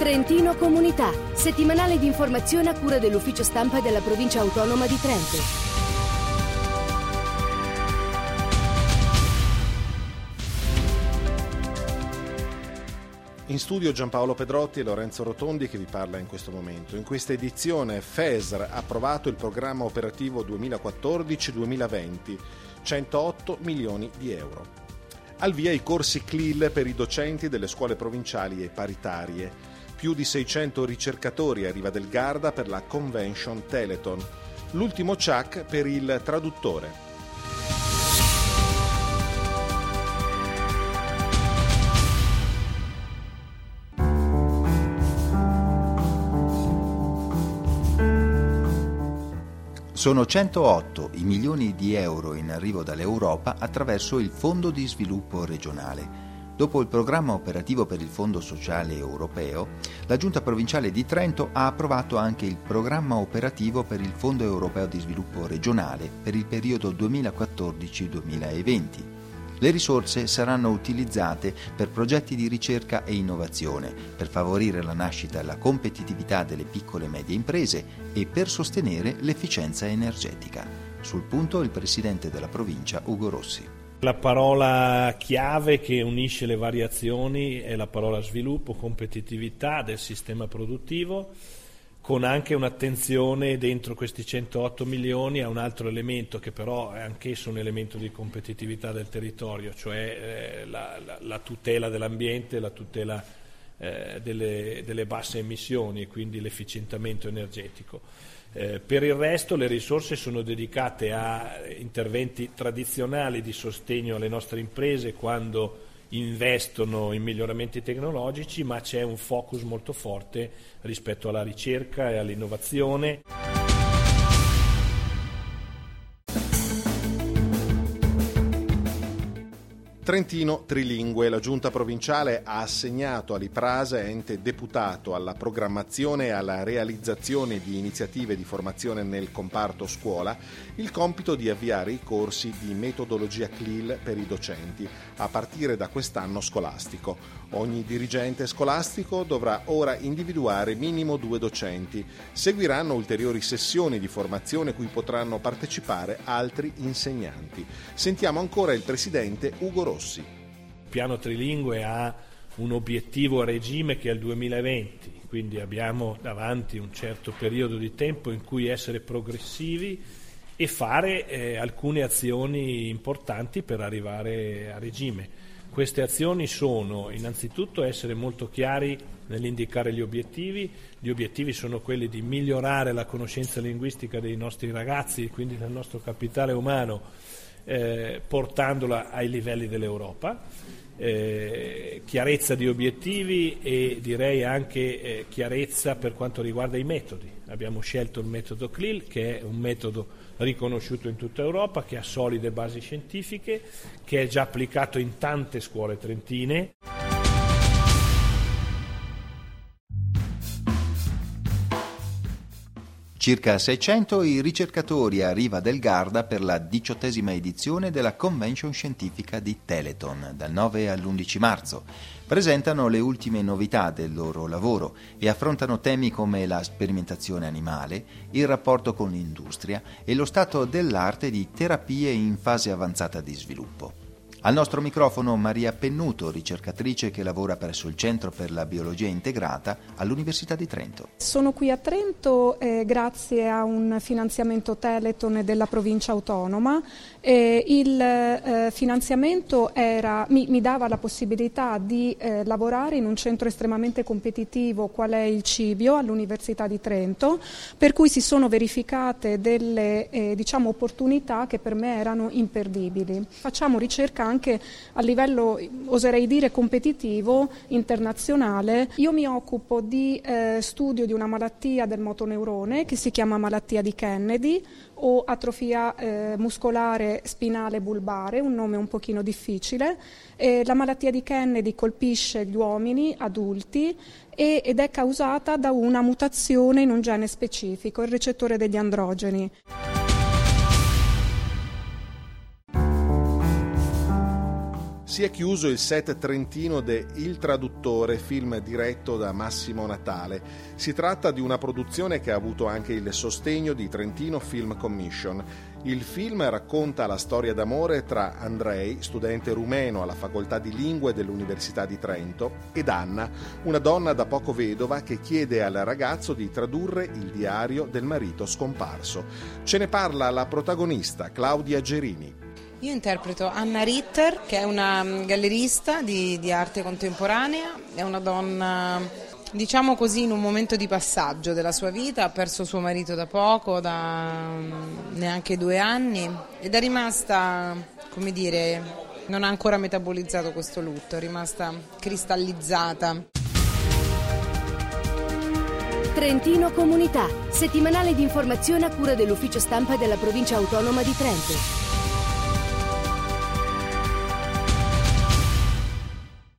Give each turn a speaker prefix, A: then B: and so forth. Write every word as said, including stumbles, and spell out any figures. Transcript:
A: Trentino Comunità, settimanale di informazione a cura dell'ufficio stampa della provincia autonoma di Trento.
B: In studio Giampaolo Pedrotti e Lorenzo Rotondi che vi parla in questo momento. In questa edizione F E S R ha approvato il programma operativo duemilaquattordici duemilaventi, centootto milioni di euro. Al via i corsi C L I L per i docenti delle scuole provinciali e paritarie. Più di seicento ricercatori a Riva del Garda per la Convention Teleton. L'ultimo C A C per il traduttore.
C: Sono centootto i milioni di euro in arrivo dall'Europa attraverso il Fondo di Sviluppo Regionale. Dopo il programma operativo per il Fondo Sociale Europeo, la Giunta Provinciale di Trento ha approvato anche il programma operativo per il Fondo Europeo di Sviluppo Regionale per il periodo duemilaquattordici duemilaventi. Le risorse saranno utilizzate per progetti di ricerca e innovazione, per favorire la nascita e la competitività delle piccole e medie imprese e per sostenere l'efficienza energetica. Sul punto il presidente della provincia Ugo Rossi.
D: La parola chiave che unisce le variazioni è la parola sviluppo, competitività del sistema produttivo, con anche un'attenzione dentro questi centootto milioni a un altro elemento che però è anch'esso un elemento di competitività del territorio, cioè eh, la, la, la tutela dell'ambiente, la tutela eh, delle, delle basse emissioni e quindi l'efficientamento energetico. Eh, per il resto le risorse sono dedicate a interventi tradizionali di sostegno alle nostre imprese quando investono in miglioramenti tecnologici, ma c'è un focus molto forte rispetto alla ricerca e all'innovazione.
B: Trentino trilingue. La Giunta Provinciale ha assegnato all'IPRASE, ente deputato alla programmazione e alla realizzazione di iniziative di formazione nel comparto scuola, il compito di avviare i corsi di metodologia C L I L per i docenti, a partire da quest'anno scolastico. Ogni dirigente scolastico dovrà ora individuare minimo due docenti. Seguiranno ulteriori sessioni di formazione cui potranno partecipare altri insegnanti. Sentiamo ancora il presidente Ugo Rossi.
D: Il piano trilingue ha un obiettivo a regime che è il duemilaventi, quindi abbiamo davanti un certo periodo di tempo in cui essere progressivi e fare eh, alcune azioni importanti per arrivare a regime. Queste azioni sono innanzitutto essere molto chiari nell'indicare gli obiettivi. Gli obiettivi sono quelli di migliorare la conoscenza linguistica dei nostri ragazzi, quindi del nostro capitale umano, eh, portandola ai livelli dell'Europa. Eh, chiarezza di obiettivi e direi anche eh, chiarezza per quanto riguarda i metodi. Abbiamo scelto il metodo C L I L, che è un metodo riconosciuto in tutta Europa, che ha solide basi scientifiche, che è già applicato in tante scuole trentine.
C: Circa seicento i ricercatori a Riva del Garda per la diciottesima edizione della Convention Scientifica di Teleton, dal nove all'undici marzo. Presentano le ultime novità del loro lavoro e affrontano temi come la sperimentazione animale, il rapporto con l'industria e lo stato dell'arte di terapie in fase avanzata di sviluppo. Al nostro microfono Maria Pennuto, ricercatrice che lavora presso il Centro per la Biologia Integrata all'Università di Trento.
E: Sono qui a Trento eh, grazie a un finanziamento Teleton della provincia autonoma. Eh, il eh, finanziamento era, mi, mi dava la possibilità di eh, lavorare in un centro estremamente competitivo qual è il Cibio all'Università di Trento, per cui si sono verificate delle eh, diciamo, opportunità che per me erano imperdibili. Facciamo ricerca anche anche a livello, oserei dire, competitivo, internazionale. Io mi occupo di eh, studio di una malattia del motoneurone che si chiama malattia di Kennedy o atrofia eh, muscolare spinale bulbare, un nome un pochino difficile. Eh, la malattia di Kennedy colpisce gli uomini adulti e, ed è causata da una mutazione in un gene specifico, il recettore degli androgeni.
B: Si è chiuso il set trentino de Il Traduttore, film diretto da Massimo Natale. Si tratta di una produzione che ha avuto anche il sostegno di Trentino Film Commission. Il film racconta la storia d'amore tra Andrei, studente rumeno alla Facoltà di Lingue dell'Università di Trento, ed Anna, una donna da poco vedova che chiede al ragazzo di tradurre il diario del marito scomparso. Ce ne parla la protagonista, Claudia Gerini.
F: Io interpreto Anna Ritter, che è una gallerista di, di arte contemporanea, è una donna, diciamo così, in un momento di passaggio della sua vita, ha perso suo marito da poco, da neanche due anni, ed è rimasta, come dire, non ha ancora metabolizzato questo lutto, è rimasta cristallizzata.
A: Trentino Comunità, settimanale di informazione a cura dell'Ufficio Stampa della Provincia Autonoma di Trento.